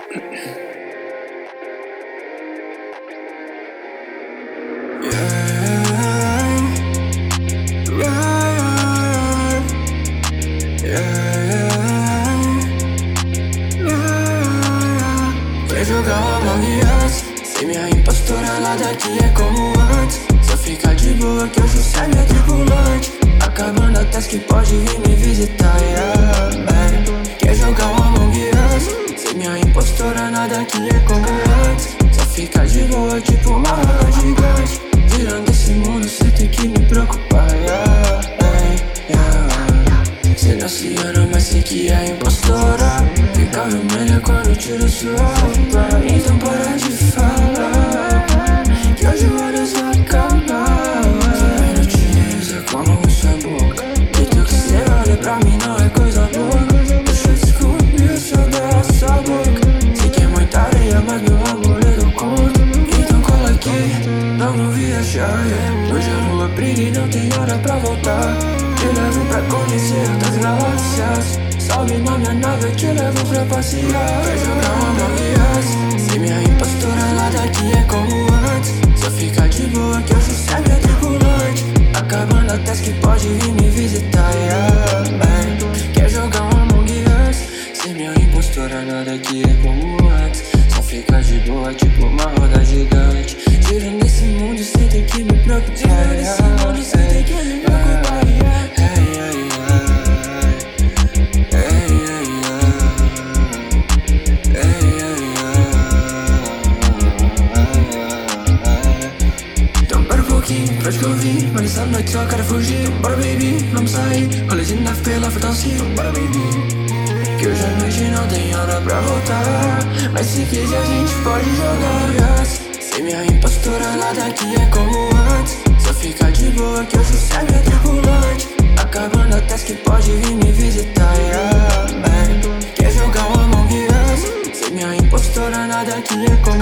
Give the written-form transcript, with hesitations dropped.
Quer jogar o Among Us? Ser minha impostora, nada aqui é como antes. Só fica de boa que hoje você é minha tripulante. Acabando a task pode vir me visitar, Quer jogar o Among Us? Ser minha impostora, nada aqui é como antes. Só fica de boa tipo uma roda gigante. Girando esse mundo cê tem que me preocupar, Cê não se ama, mas sei que é impostora. Fica vermelha quando tiro sua roupa. Então para de falar que hoje o olho vai acabar. Cê não utiliza como sua boca. Jeito que cê olha pra mim não é coisa boa. Deixa eu descobrir o céu da sua boca. Sei que é muita areia, mas meu amor eu dou conta. Então cola aqui, vamos viajar, Hoje eu vou abrir e não tem hora pra voltar. Te levo pra conhecer outras galáxias. Salve na minha nave, eu te levo pra passear. Quer jogar um Among Us? Ser minha impostora, nada aqui é como antes. Só fica de boa que hoje você é minha tripulante. Acabando a task pode vir me visitar, Quer jogar um Among Us? Ser minha impostora, nada aqui é como antes. Só fica de boa tipo uma roda gigante. Girando esse mundo cê tem que me preocupar. Girando esse mundo cê tem que me preocupar, Então para um pouquinho, pra te ouvir. Mas essa noite só quero fugir. Bora baby, vamos sair. Olha de nave pela fantasia. Bora baby, que hoje à noite não tem hora pra voltar. Mas se quiser a gente pode jogar, Ser minha impostora, nada aqui é como antes. Só fica de boa que hoje você é minha tripulante. Acabando a task pode vir me visitar, Quer jogar o Among Us? Ser minha impostora, nada aqui é como